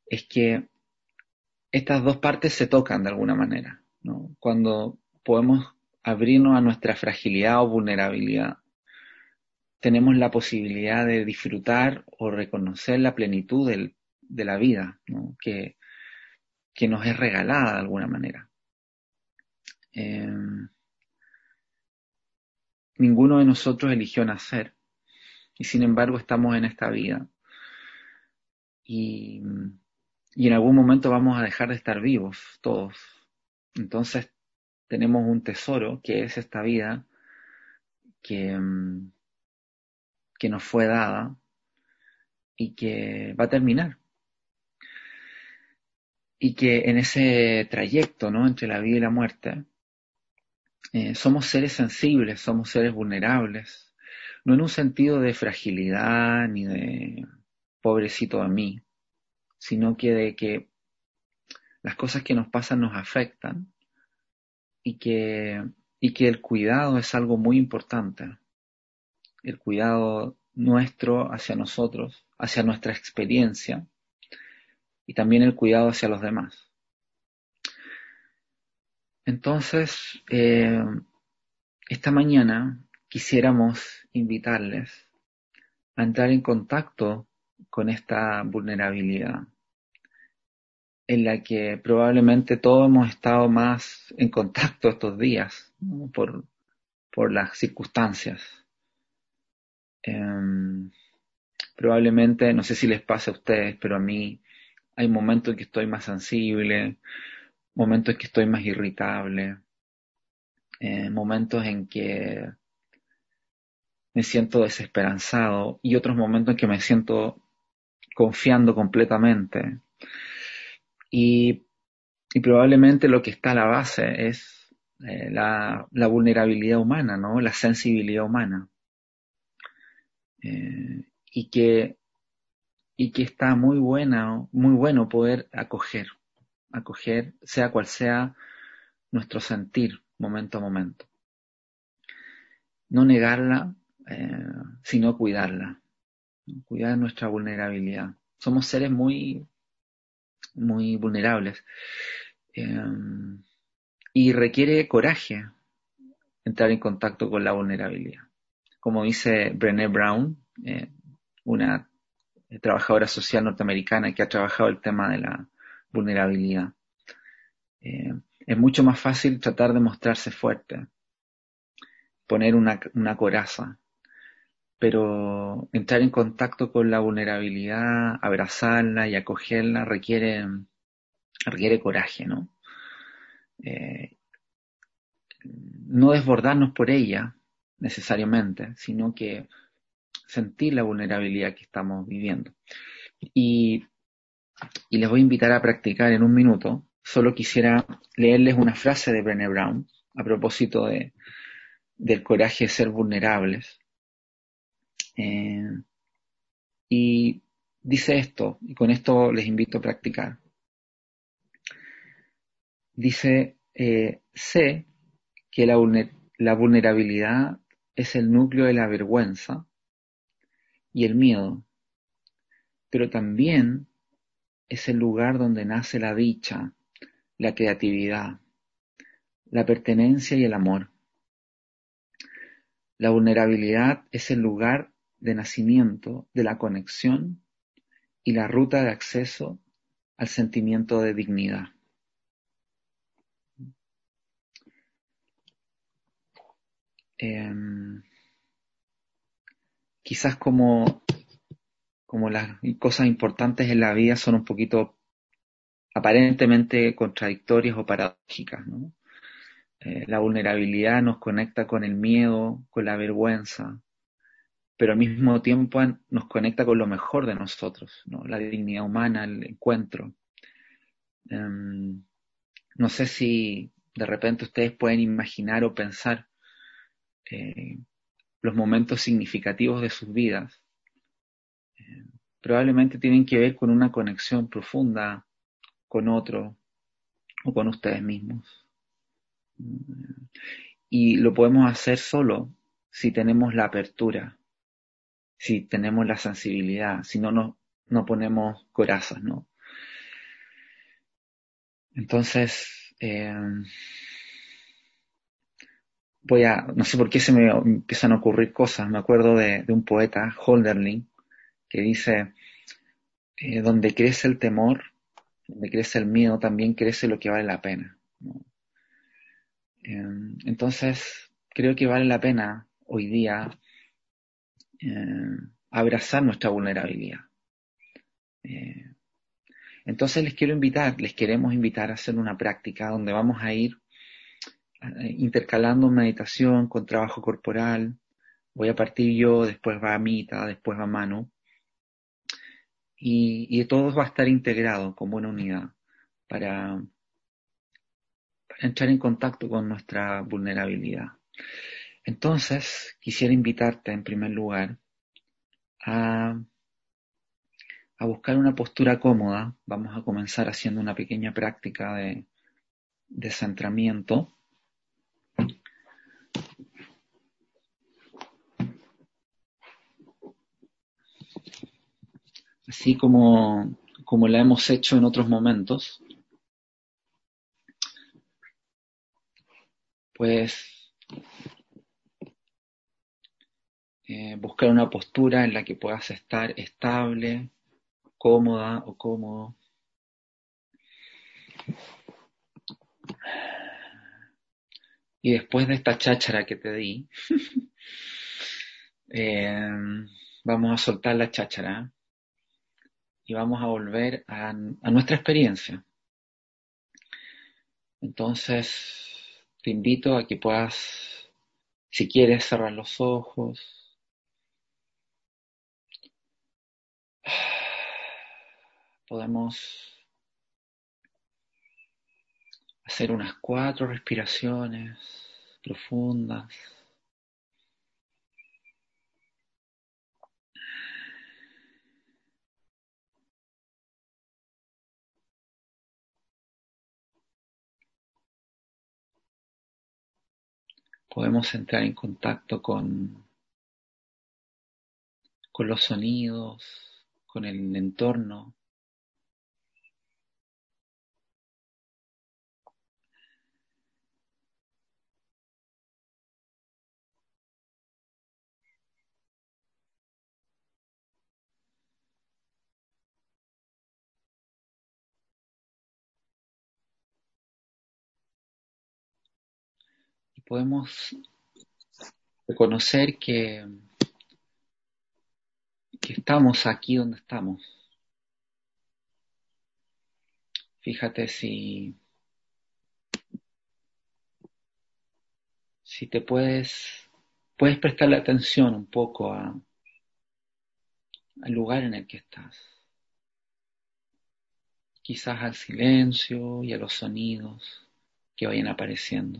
es que estas dos partes se tocan de alguna manera, ¿no? Cuando podemos abrirnos a nuestra fragilidad o vulnerabilidad, tenemos la posibilidad de disfrutar o reconocer la plenitud de la vida, ¿no? Que nos es regalada de alguna manera. Eh, Ninguno de nosotros eligió nacer y sin embargo estamos en esta vida y, y en algún momento vamos a dejar de estar vivos todos. Entonces tenemos un tesoro que es esta vida que, que nos fue dada y que va a terminar. Y que en ese trayecto, ¿no? Entre la vida y la muerte, somos seres sensibles, somos seres vulnerables, no en un sentido de fragilidad ni de pobrecito de mí, sino que de que las cosas que nos pasan nos afectan y y que el cuidado es algo muy importante, el cuidado nuestro hacia nosotros, hacia nuestra experiencia y también el cuidado hacia los demás. Entonces, esta mañana quisiéramos invitarles a entrar en contacto con esta vulnerabilidad en la que probablemente todos hemos estado más en contacto estos días, ¿no? Por las circunstancias. Eh, Probablemente, no sé si les pasa a ustedes, pero a mí hay momentos en que estoy más sensible, momentos en que estoy más irritable, momentos en que me siento desesperanzado y otros momentos en que me siento confiando completamente. Y, y probablemente lo que está a la base es la vulnerabilidad humana, ¿no? La sensibilidad humana. Eh, y que, y que está muy bueno poder acoger, sea cual sea nuestro sentir, momento a momento. No negarla, eh, sino cuidarla, ¿no? Cuidar nuestra vulnerabilidad. Somos seres muy vulnerables. Eh, y requiere coraje entrar en contacto con la vulnerabilidad. Como dice Brené Brown, una trabajadora social norteamericana que ha trabajado el tema de la vulnerabilidad, es mucho más fácil tratar de mostrarse fuerte, poner una coraza, pero entrar en contacto con la vulnerabilidad, abrazarla y acogerla requiere coraje, ¿no? Eh, no desbordarnos por ella necesariamente, sino que sentir la vulnerabilidad que estamos viviendo. Y, y les voy a invitar a practicar en un minuto. Solo quisiera leerles una frase de Brené Brown a propósito del coraje de ser vulnerables. Eh, y dice esto, y con esto les invito a practicar. Dice, sé que la vulnerabilidad es el núcleo de la vergüenza y el miedo, pero también es el lugar donde nace la dicha, la creatividad, la pertenencia y el amor. La vulnerabilidad es el lugar de nacimiento de la conexión y la ruta de acceso al sentimiento de dignidad. Eh, Quizás como las cosas importantes en la vida son un poquito aparentemente contradictorias o paradójicas, ¿no? La vulnerabilidad nos conecta con el miedo, con la vergüenza, pero al mismo tiempo nos conecta con lo mejor de nosotros, ¿no? La dignidad humana, el encuentro. Um, no sé si de repente ustedes pueden imaginar o pensar eh, los momentos significativos de sus vidas. Probablemente tienen que ver con una conexión profunda con otro o con ustedes mismos. Y lo podemos hacer solo si tenemos la apertura, si tenemos la sensibilidad, si no ponemos corazas, ¿no? Entonces, no sé por qué se me empiezan a ocurrir cosas. Me acuerdo de un poeta, Holderlin, que dice, donde crece el temor, donde crece el miedo, también crece lo que vale la pena, ¿no? Entonces, creo que vale la pena hoy día eh, abrazar nuestra vulnerabilidad. Eh, entonces les queremos invitar a hacer una práctica donde vamos a ir intercalando meditación con trabajo corporal. Voy a partir yo, después va Amita, después va Manu, y todo va a estar integrado como una unidad para, para entrar en contacto con nuestra vulnerabilidad. Entonces, quisiera invitarte en primer lugar a, a buscar una postura cómoda. Vamos a comenzar haciendo una pequeña práctica de centramiento, así como la hemos hecho en otros momentos. Pues buscar una postura en la que puedas estar estable, cómoda o cómodo. Y después de esta cháchara que te di, eh, vamos a soltar la cháchara y vamos a volver a nuestra experiencia. Entonces, te invito a que puedas, si quieres, cerrar los ojos. Podemos hacer unas 4 respiraciones profundas. Podemos entrar en contacto con los sonidos, con el entorno. Y podemos reconocer que estamos aquí donde estamos. Fíjate si te puedes prestarle atención un poco al lugar en el que estás. Quizás al silencio y a los sonidos que vayan apareciendo.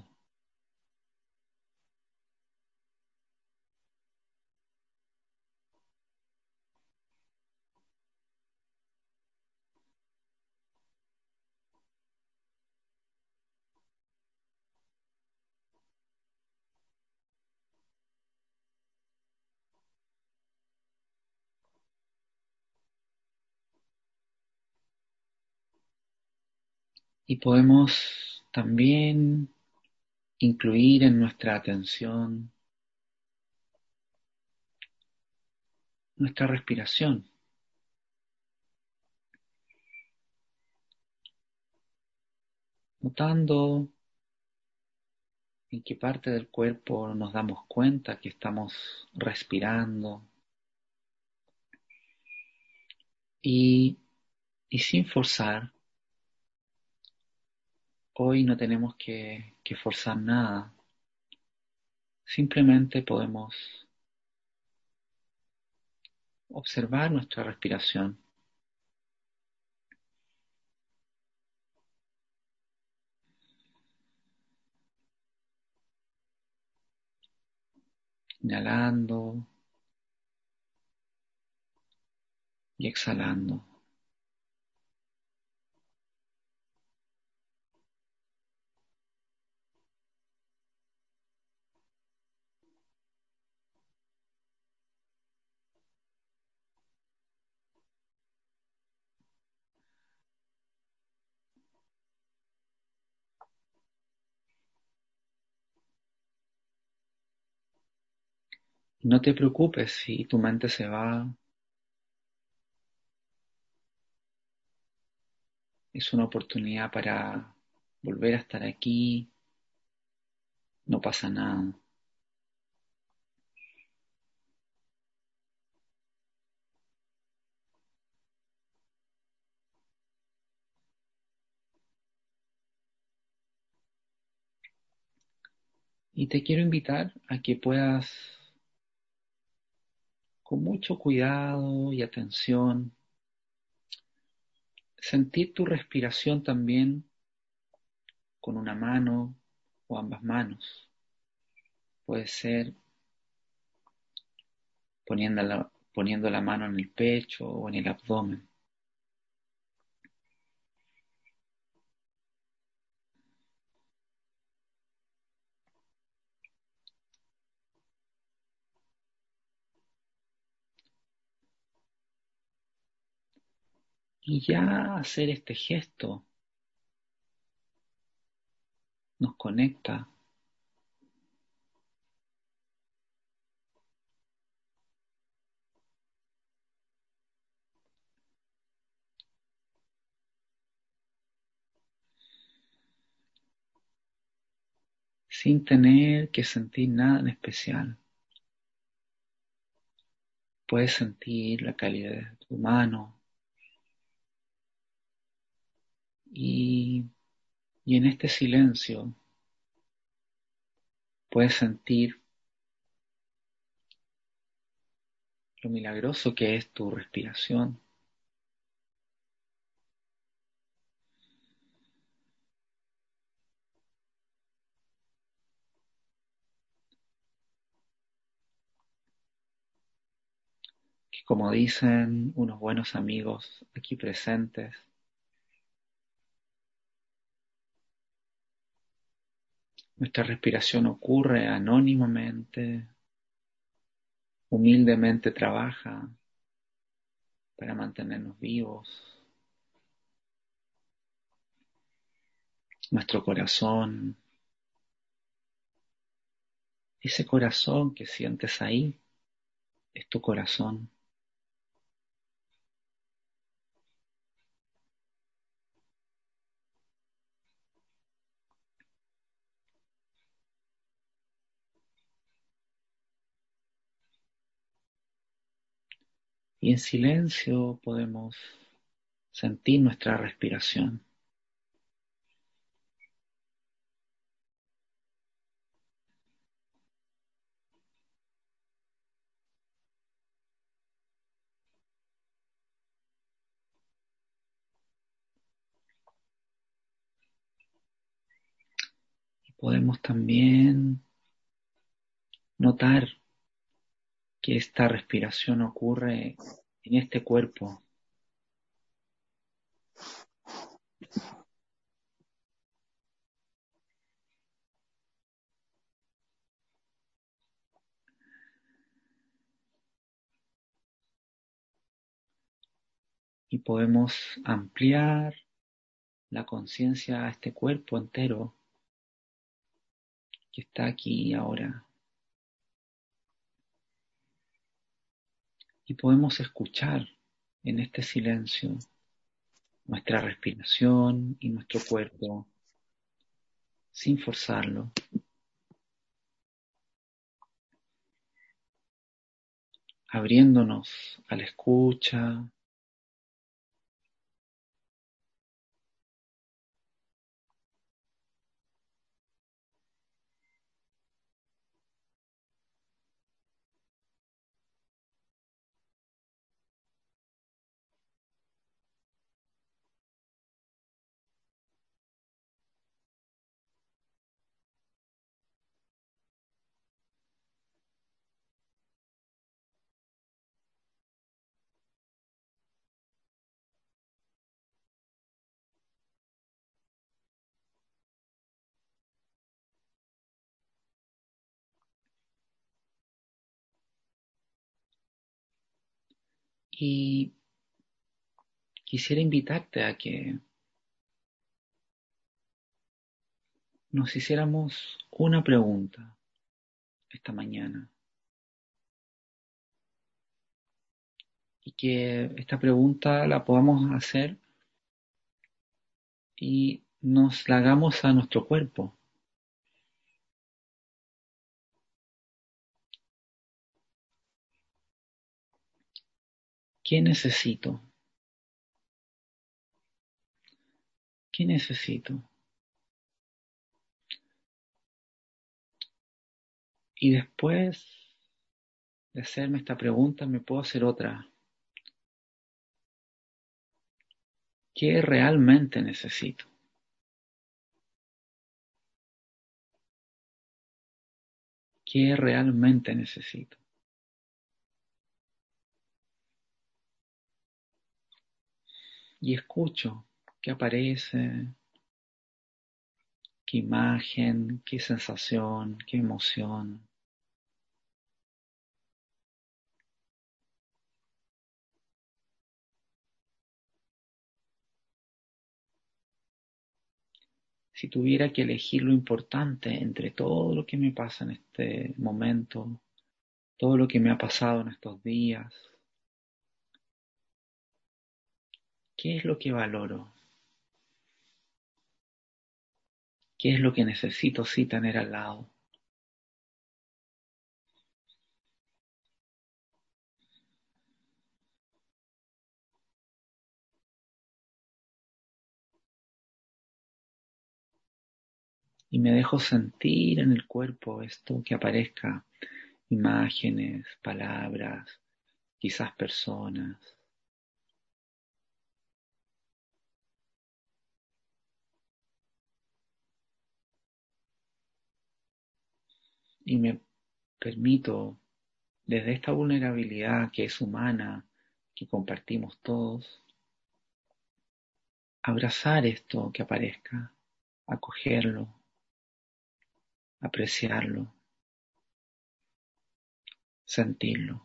Y podemos también incluir en nuestra atención nuestra respiración, notando en qué parte del cuerpo nos damos cuenta que estamos respirando y, y sin forzar. Hoy no tenemos que forzar nada, simplemente podemos observar nuestra respiración, inhalando y exhalando. No te preocupes si tu mente se va, es una oportunidad para volver a estar aquí, no pasa nada. Y te quiero invitar a que puedas, con mucho cuidado y atención, sentir tu respiración también con una mano o ambas manos. Puede ser poniendo la mano en el pecho o en el abdomen. Y ya hacer este gesto nos conecta sin tener que sentir nada en especial. Puedes sentir la calidez de tu mano y, y en este silencio puedes sentir lo milagroso que es tu respiración. Que como dicen unos buenos amigos aquí presentes, nuestra respiración ocurre anónimamente, humildemente trabaja para mantenernos vivos. Nuestro corazón, ese corazón que sientes ahí, es tu corazón. Y en silencio podemos sentir nuestra respiración. Y podemos también notar que esta respiración ocurre en este cuerpo y podemos ampliar la conciencia a este cuerpo entero que está aquí ahora. Y podemos escuchar en este silencio nuestra respiración y nuestro cuerpo sin forzarlo, abriéndonos a la escucha y quisiera invitarte a que nos hiciéramos una pregunta esta mañana. y que esta pregunta la podamos hacer y nos la hagamos a nuestro cuerpo. ¿Qué necesito? ¿Qué necesito? Y después de hacerme esta pregunta, me puedo hacer otra. ¿Qué realmente necesito? ¿Qué realmente necesito? Y escucho qué aparece, qué imagen, qué sensación, qué emoción. Si tuviera que elegir lo importante entre todo lo que me pasa en este momento, todo lo que me ha pasado en estos días, ¿qué es lo que valoro? ¿Qué es lo que necesito sí tener al lado? Y me dejo sentir en el cuerpo esto que aparezca, imágenes, palabras, quizás personas. Y me permito, desde esta vulnerabilidad que es humana, que compartimos todos, abrazar esto que aparezca, acogerlo, apreciarlo, sentirlo.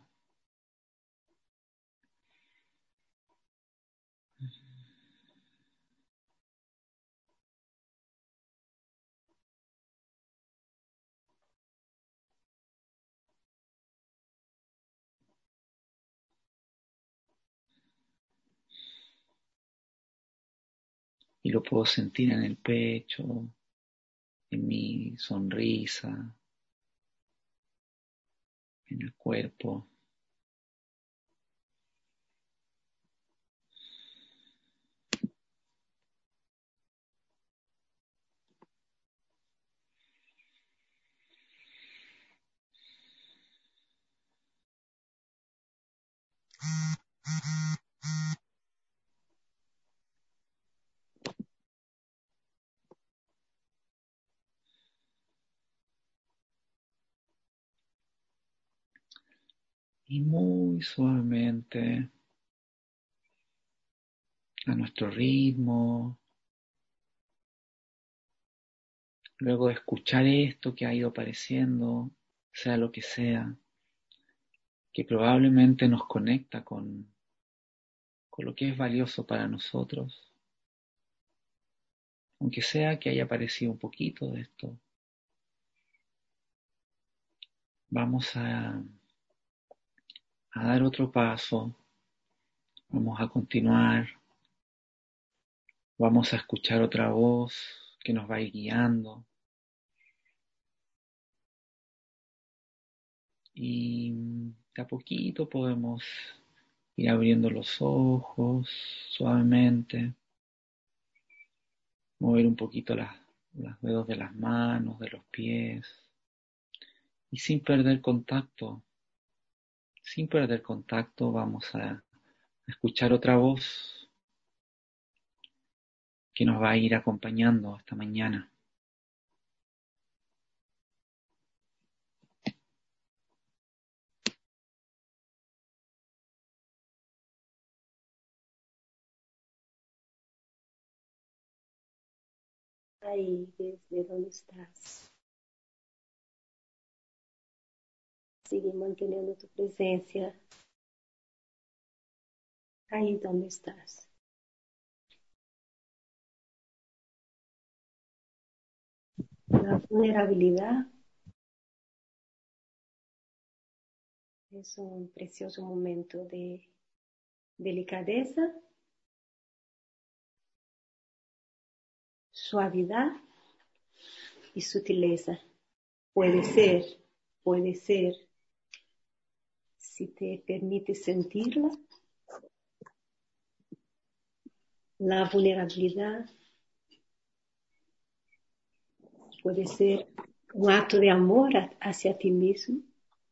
Y lo puedo sentir en el pecho, en mi sonrisa, en el cuerpo. Y muy suavemente, a nuestro ritmo, luego de escuchar esto que ha ido apareciendo, sea lo que sea, que probablemente nos conecta con lo que es valioso para nosotros, aunque sea que haya aparecido un poquito de esto, vamos a dar otro paso, vamos a continuar, vamos a escuchar otra voz que nos va a ir guiando y de a poquito podemos ir abriendo los ojos suavemente, mover un poquito los dedos de las manos, de los pies y sin perder contacto vamos a escuchar otra voz que nos va a ir acompañando esta mañana. Ahí, desde donde estás. Sigue manteniendo tu presencia ahí donde estás. La vulnerabilidad es un precioso momento de delicadeza, suavidad y sutileza. Puede ser, si te permite sentirla, la vulnerabilidad puede ser un acto de amor hacia ti mismo.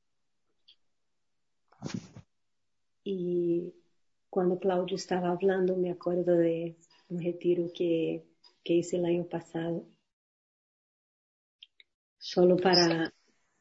Y cuando Claudio estaba hablando, me acuerdo de un retiro que hice el año pasado, solo para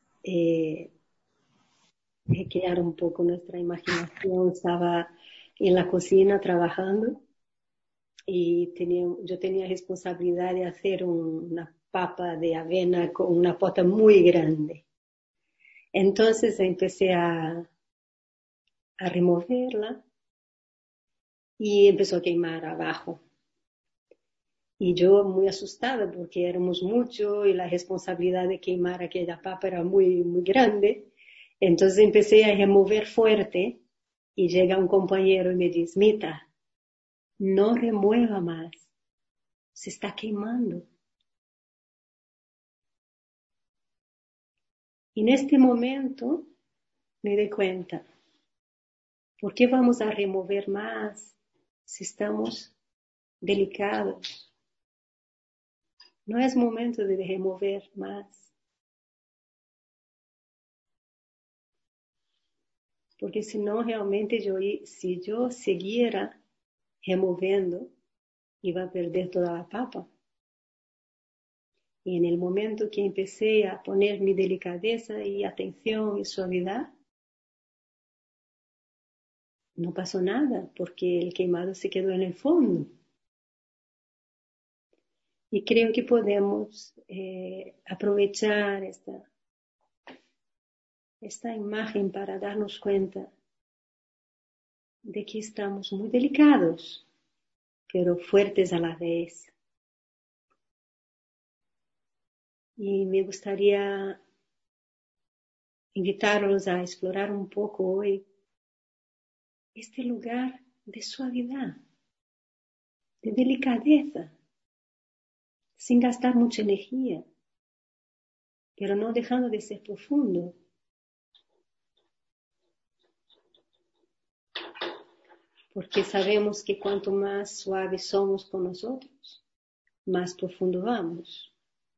recrear un poco nuestra imaginación. Estaba en la cocina trabajando y yo tenía responsabilidad de hacer una papa de avena con una pota muy grande. Entonces empecé a removerla y empezó a quemar abajo. Y yo muy asustada porque éramos muchos y la responsabilidad de quemar aquella papa era muy, muy grande. Entonces empecé a remover fuerte y llega un compañero y me dice: Mita, no remueva más, se está quemando. Y en este momento me di cuenta, ¿por qué vamos a remover más si estamos delicados? No es momento de remover más. Porque si no, realmente si yo siguiera removiendo, iba a perder toda la papa. Y en el momento que empecé a poner mi delicadeza y atención y suavidad, no pasó nada, porque el quemado se quedó en el fondo. Y creo que podemos aprovechar esta imagen para darnos cuenta de que estamos muy delicados, pero fuertes a la vez. Y me gustaría invitarlos a explorar un poco hoy este lugar de suavidad, de delicadeza, sin gastar mucha energía, pero no dejando de ser profundo. Porque sabemos que cuanto más suaves somos con nosotros, más profundo vamos.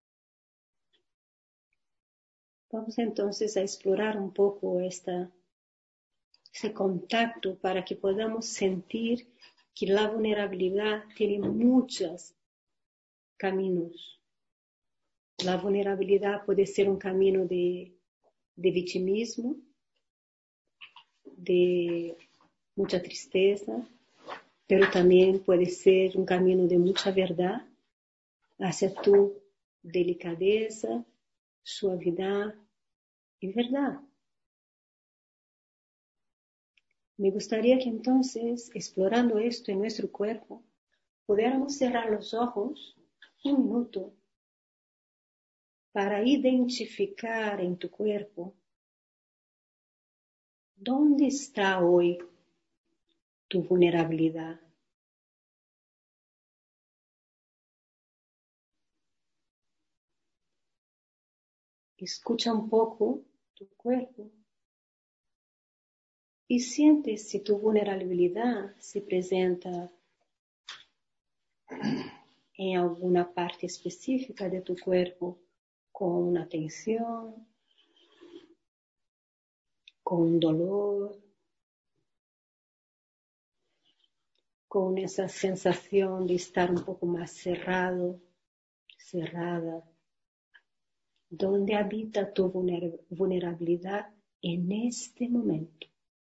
Vamos entonces a explorar un poco ese contacto para que podamos sentir que la vulnerabilidad tiene muchos caminos. La vulnerabilidad puede ser un camino de victimismo, de mucha tristeza, pero también puede ser un camino de mucha verdad hacia tu delicadeza, suavidad y verdad. Me gustaría que entonces, explorando esto en nuestro cuerpo, pudiéramos cerrar los ojos un minuto para identificar en tu cuerpo dónde está hoy tu vulnerabilidad. Escucha un poco tu cuerpo y siente si tu vulnerabilidad se presenta en alguna parte específica de tu cuerpo, con una tensión, con un dolor, con esa sensación de estar un poco más cerrado, cerrada. ¿Dónde habita tu vulnerabilidad en este momento?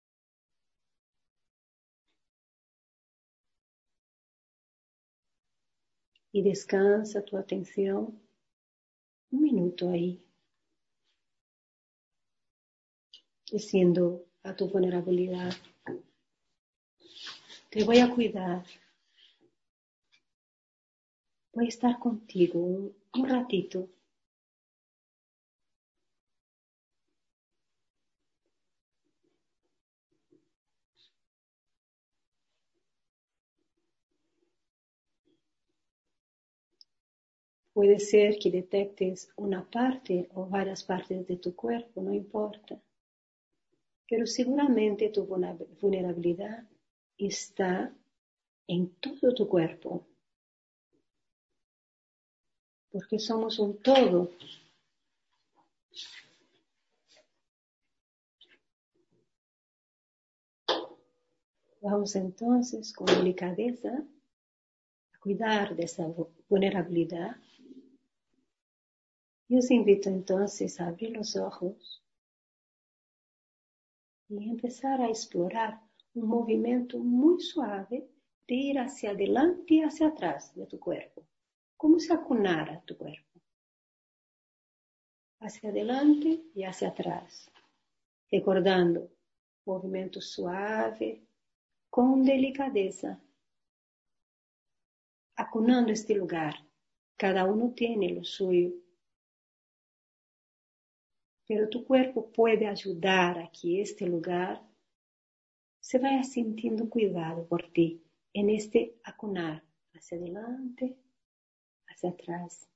Y descansa tu atención un minuto ahí, diciendo a tu vulnerabilidad: te voy a cuidar, voy a estar contigo un ratito. Puede ser que detectes una parte o varias partes de tu cuerpo, no importa. Pero seguramente tu vulnerabilidad está en todo tu cuerpo, porque somos un todo. Vamos entonces con delicadeza a cuidar de esa vulnerabilidad. Y os invito entonces a abrir los ojos y empezar a explorar un movimiento muy suave de ir hacia adelante y hacia atrás de tu cuerpo, como si acunara tu cuerpo, hacia adelante y hacia atrás, recordando movimiento suave, con delicadeza, acunando este lugar. Cada uno tiene lo suyo, pero tu cuerpo puede ayudar a que este lugar se vaya sintiendo cuidado por ti en este acunar hacia adelante, hacia atrás.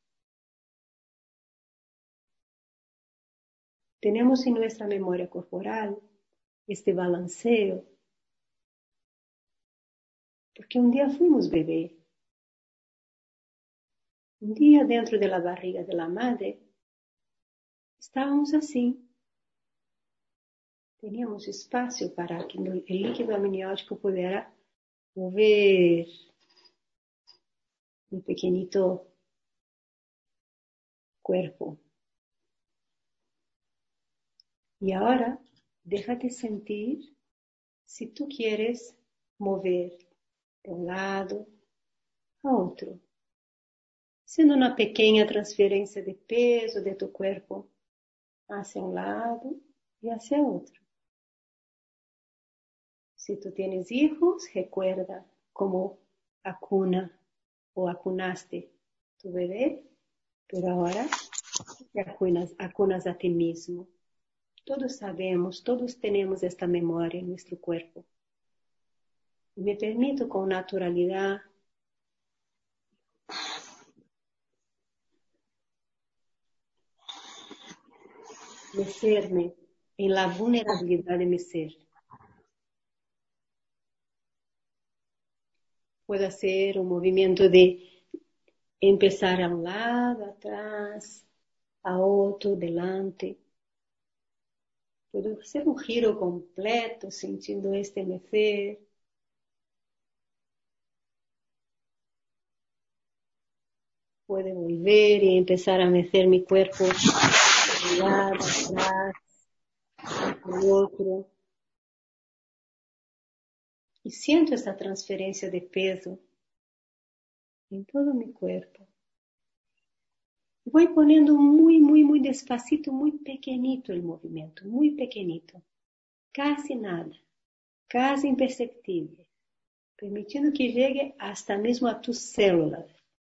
Tenemos en nuestra memoria corporal este balanceo, porque un día fuimos bebé. Un día dentro de la barriga de la madre estábamos así. Teníamos espacio para que el líquido amniótico pudiera mover un pequeñito cuerpo. Y ahora, déjate sentir si tú quieres mover de un lado a otro, siendo una pequeña transferencia de peso de tu cuerpo hacia un lado y hacia otro. Si tú tienes hijos, recuerda cómo acuna o acunaste tu bebé, pero ahora te acunas a ti mismo. Todos sabemos, todos tenemos esta memoria en nuestro cuerpo. Y me permito con naturalidad mecerme en la vulnerabilidad de mi ser. Puede ser un movimiento de empezar a un lado, atrás, a otro, delante. Puedo hacer un giro completo, sintiendo este mecer. Puede volver y empezar a mecer mi cuerpo de un lado, atrás, al otro. Y siento esta transferencia de peso en todo mi cuerpo. Voy poniendo muy, muy, muy despacito, muy pequeñito el movimiento, muy pequeñito. Casi nada, casi imperceptible, permitiendo que llegue hasta mismo a tus células.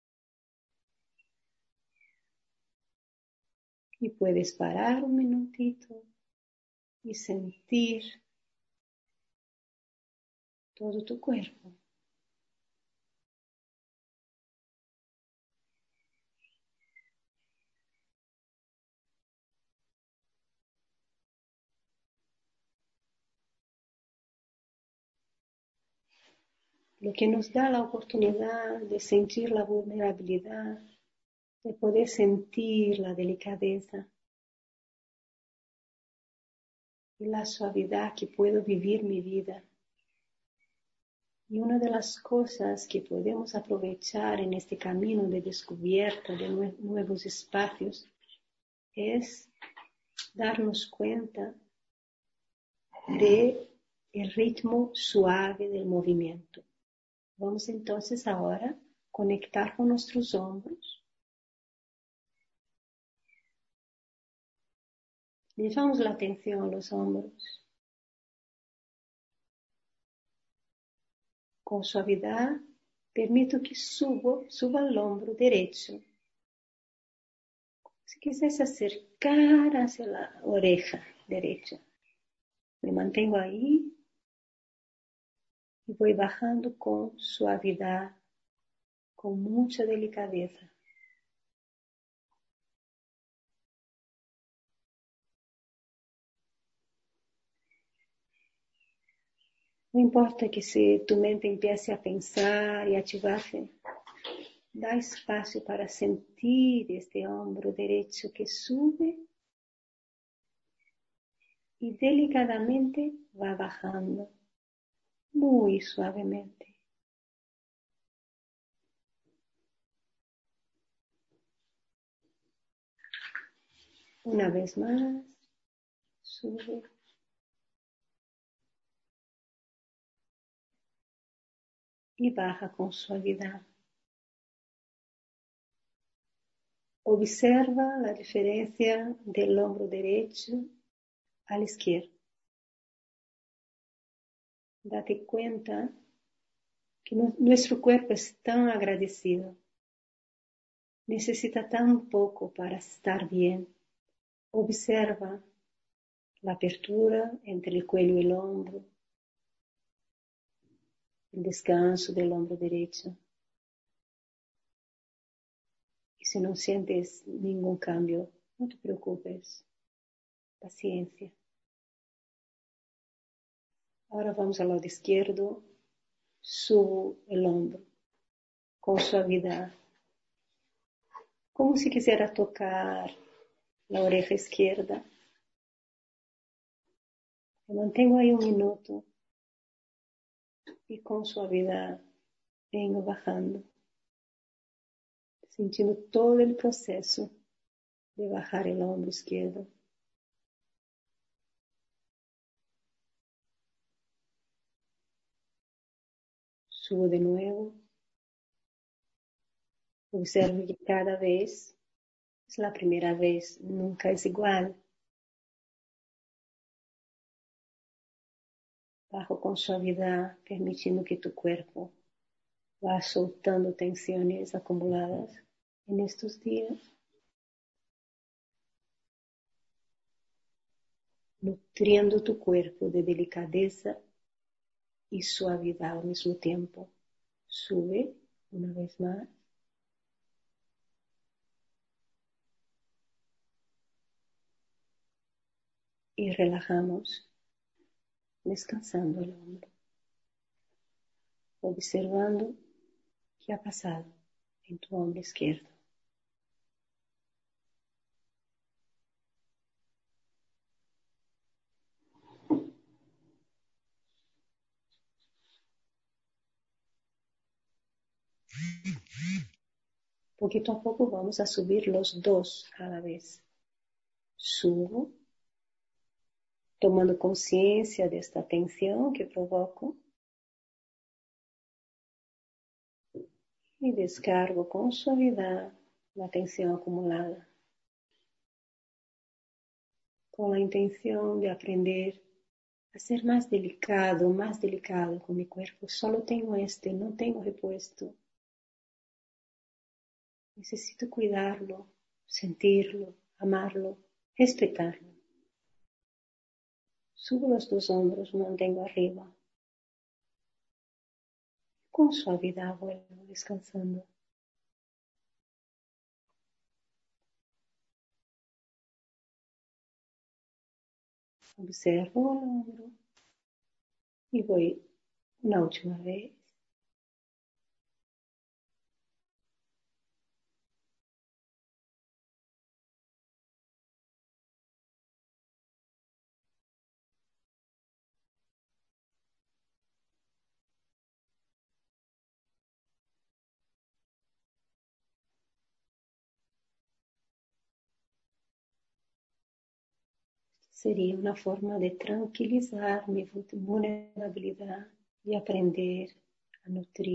Y puedes parar un minutito y sentir todo tu cuerpo. Lo que nos da la oportunidad de sentir la vulnerabilidad, de poder sentir la delicadeza y la suavidad que puedo vivir mi vida. Y una de las cosas que podemos aprovechar en este camino de descubierta de nuevos espacios es darnos cuenta de el ritmo suave del movimiento. Vamos entonces ahora conectar con nuestros hombros. Llevamos la atención a los hombros. Con suavidad, permito que suba el hombro derecho. Si quisieras acercar hacia la oreja derecha. Me mantengo ahí y voy bajando con suavidad, con mucha delicadeza. No importa que si tu mente empiece a pensar y activarse, da espacio para sentir este hombro derecho que sube y delicadamente va bajando, muy suavemente. Una vez más, sube y baja con suavidad. Observa la diferencia del hombro derecho al izquierdo. Date cuenta que nuestro cuerpo es tan agradecido, necesita tan poco para estar bien. Observa la apertura entre el cuello y el hombro, el descanso del hombro derecho. Y si no sientes ningún cambio, no te preocupes, paciencia. Ahora vamos al lado izquierdo, subo el hombro con suavidad, como si quisiera tocar la oreja izquierda. Me mantengo ahí un minuto y con suavidad vengo bajando, sintiendo todo el proceso de bajar el hombro izquierdo. Subo de nuevo. Observo que cada vez es la primera vez, nunca es igual. Bajo con suavidad, permitiendo que tu cuerpo va soltando tensiones acumuladas en estos días, nutriendo tu cuerpo de delicadeza y suavidad al mismo tiempo. Sube una vez más. Y relajamos, descansando el hombro, observando qué ha pasado en tu hombro izquierdo. Poquito a poco vamos a subir los dos a la vez. Subo, tomando conciencia de esta tensión que provoco y descargo con suavidad la tensión acumulada, con la intención de aprender a ser más delicado con mi cuerpo. Solo tengo este, no tengo repuesto. Necesito cuidarlo, sentirlo, amarlo, respetarlo. Subo los dos hombros, mantengo arriba. Con suavidad vuelvo descansando. Observo el hombro y voy una última vez. Sería una forma de tranquilizar mi vulnerabilidad y aprender a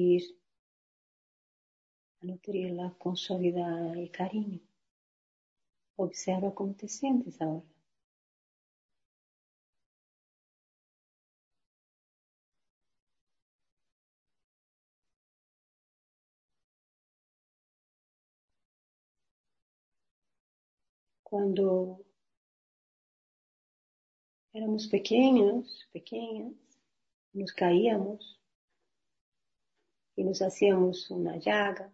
nutrirla con suavidad y cariño. Observa cómo te sientes ahora. Cuando éramos pequeñas, nos caíamos y nos hacíamos una llaga,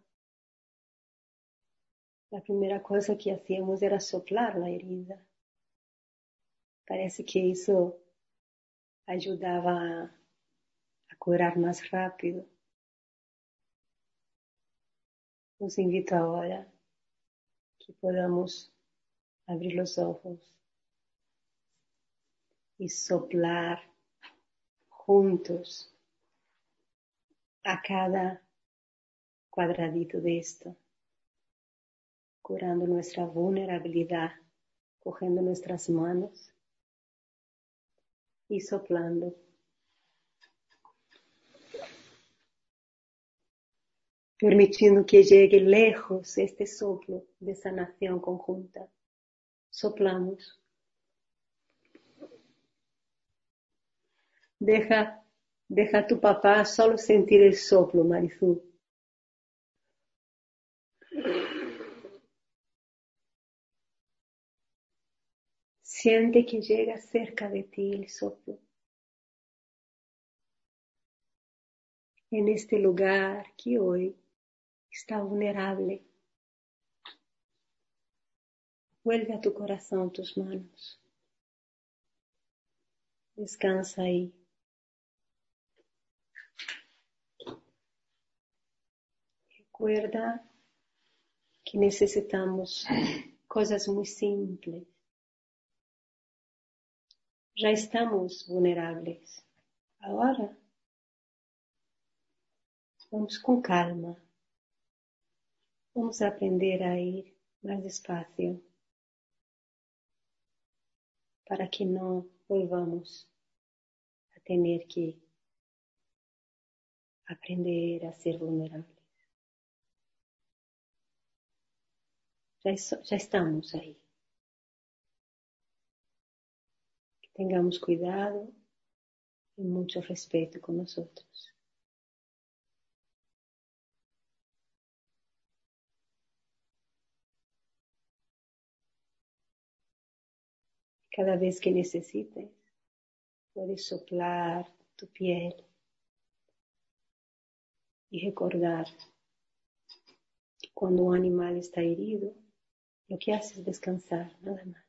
la primera cosa que hacíamos era soplar la herida. Parece que eso ayudaba curar más rápido. Os invito ahora que podamos abrir los ojos y soplar juntos a cada cuadradito de esto, curando nuestra vulnerabilidad, cogiendo nuestras manos y soplando. Permitiendo que llegue lejos este soplo de sanación conjunta. Soplamos. Deja a tu papá solo sentir el soplo, Marisú. Siente que llega cerca de ti el soplo. En este lugar que hoy está vulnerable. Vuelve a tu corazón tus manos. Descansa ahí. Recuerda que necesitamos cosas muy simples. Ya estamos vulnerables. Ahora vamos con calma. Vamos a aprender a ir más despacio para que no volvamos a tener que aprender a ser vulnerables. Ya estamos ahí. Que tengamos cuidado y mucho respeto con nosotros. Cada vez que necesites, puedes soplar tu piel y recordar que cuando un animal está herido, lo que hace es descansar, nada más.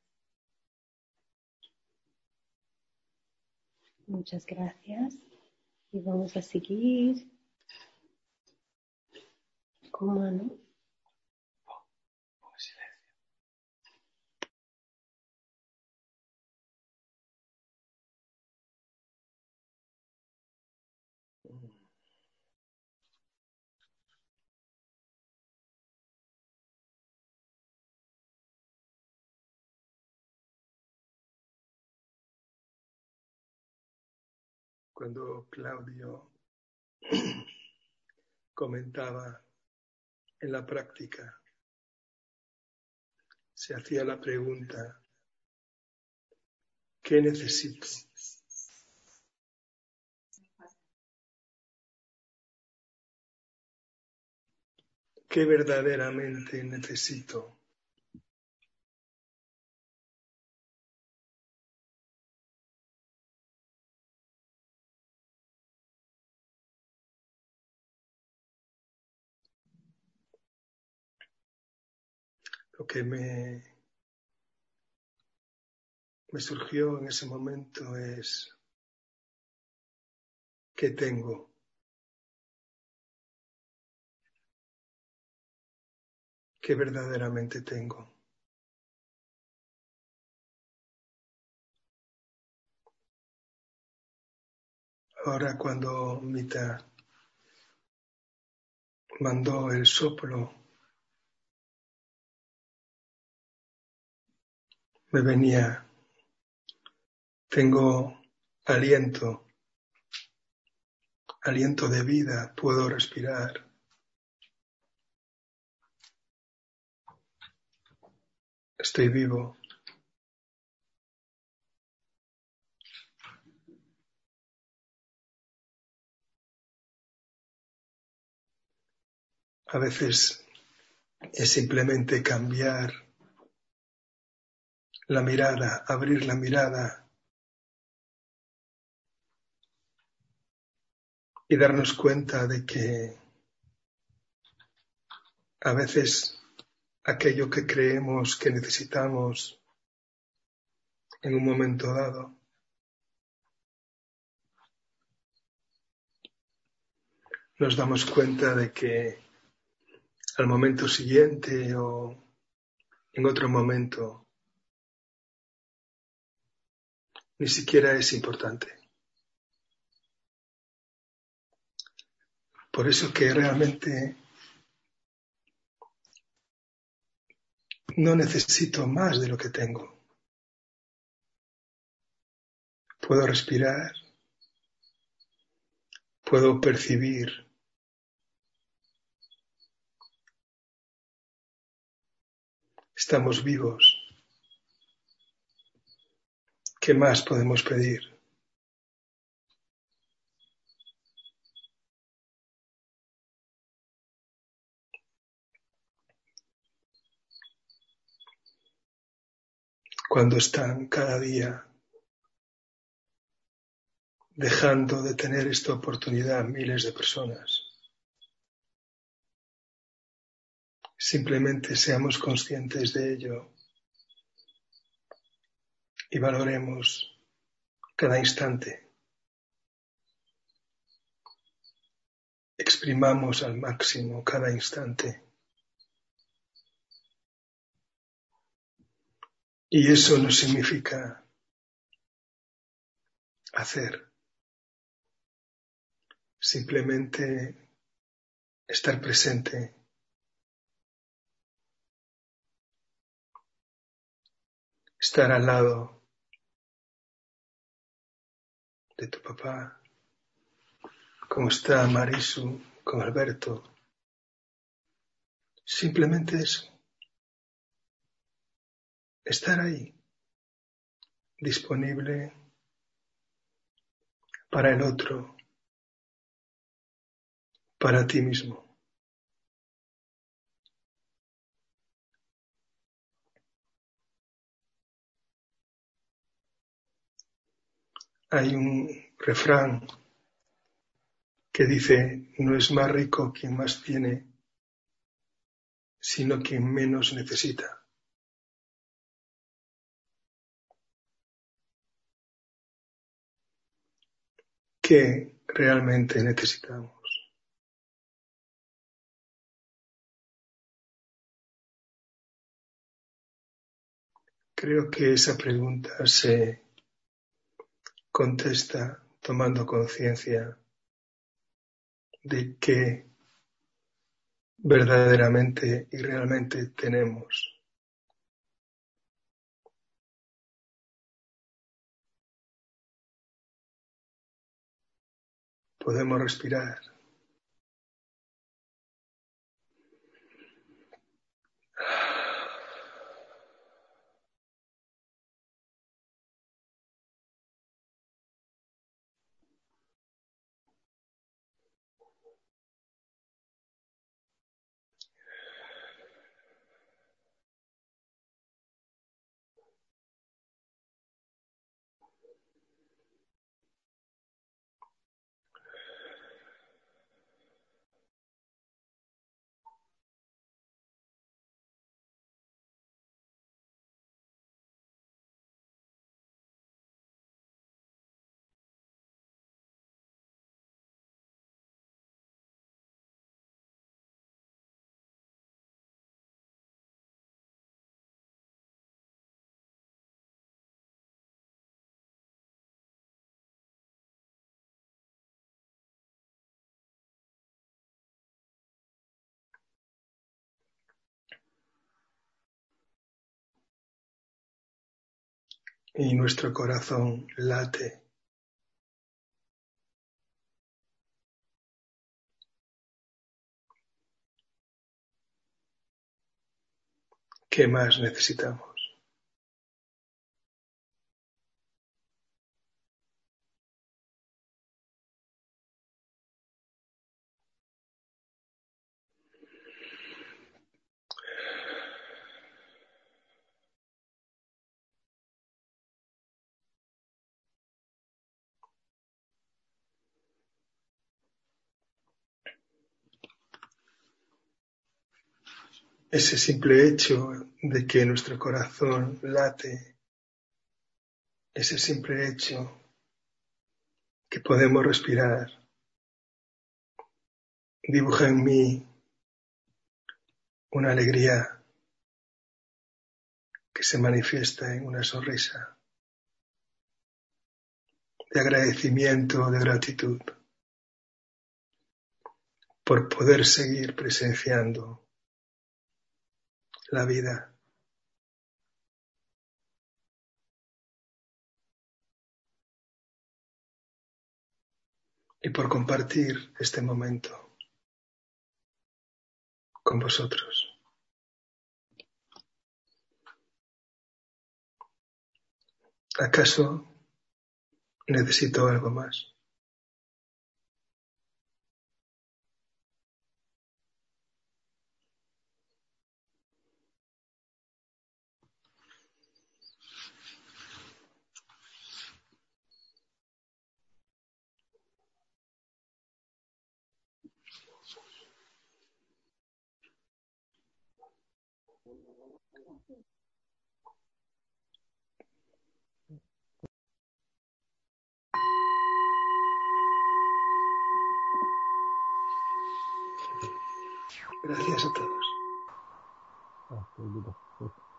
Muchas gracias y vamos a seguir con Manu. Cuando Claudio comentaba en la práctica, se hacía la pregunta, ¿qué necesito? ¿Qué verdaderamente necesito? Lo que me surgió en ese momento es ¿qué tengo? ¿Qué verdaderamente tengo? Ahora cuando Mita mandó el soplo, me venía, tengo aliento de vida, puedo respirar. Estoy vivo. A veces es simplemente cambiar la mirada, abrir la mirada y darnos cuenta de que a veces aquello que creemos que necesitamos en un momento dado nos damos cuenta de que al momento siguiente o en otro momento ni siquiera es importante. Por eso que realmente no necesito más de lo que tengo. Puedo respirar, puedo percibir, estamos vivos. ¿Qué más podemos pedir? Cuando están cada día dejando de tener esta oportunidad miles de personas. Simplemente seamos conscientes de ello y valoremos cada instante. Exprimamos al máximo cada instante. Y eso no significa hacer, simplemente estar presente, estar al lado de tu papá, como está Marisu, con Alberto. Simplemente eso, estar ahí, disponible para el otro, para ti mismo. Hay un refrán que dice, no es más rico quien más tiene, sino quien menos necesita. ¿Qué realmente necesitamos? Creo que esa pregunta se contesta tomando conciencia de qué verdaderamente y realmente tenemos. Podemos respirar. Y nuestro corazón late. ¿Qué más necesitamos? Ese simple hecho de que nuestro corazón late, ese simple hecho que podemos respirar, dibuja en mí una alegría que se manifiesta en una sonrisa de agradecimiento, de gratitud por poder seguir presenciando la vida y por compartir este momento con vosotros. ¿Acaso necesito algo más? Gracias a todos.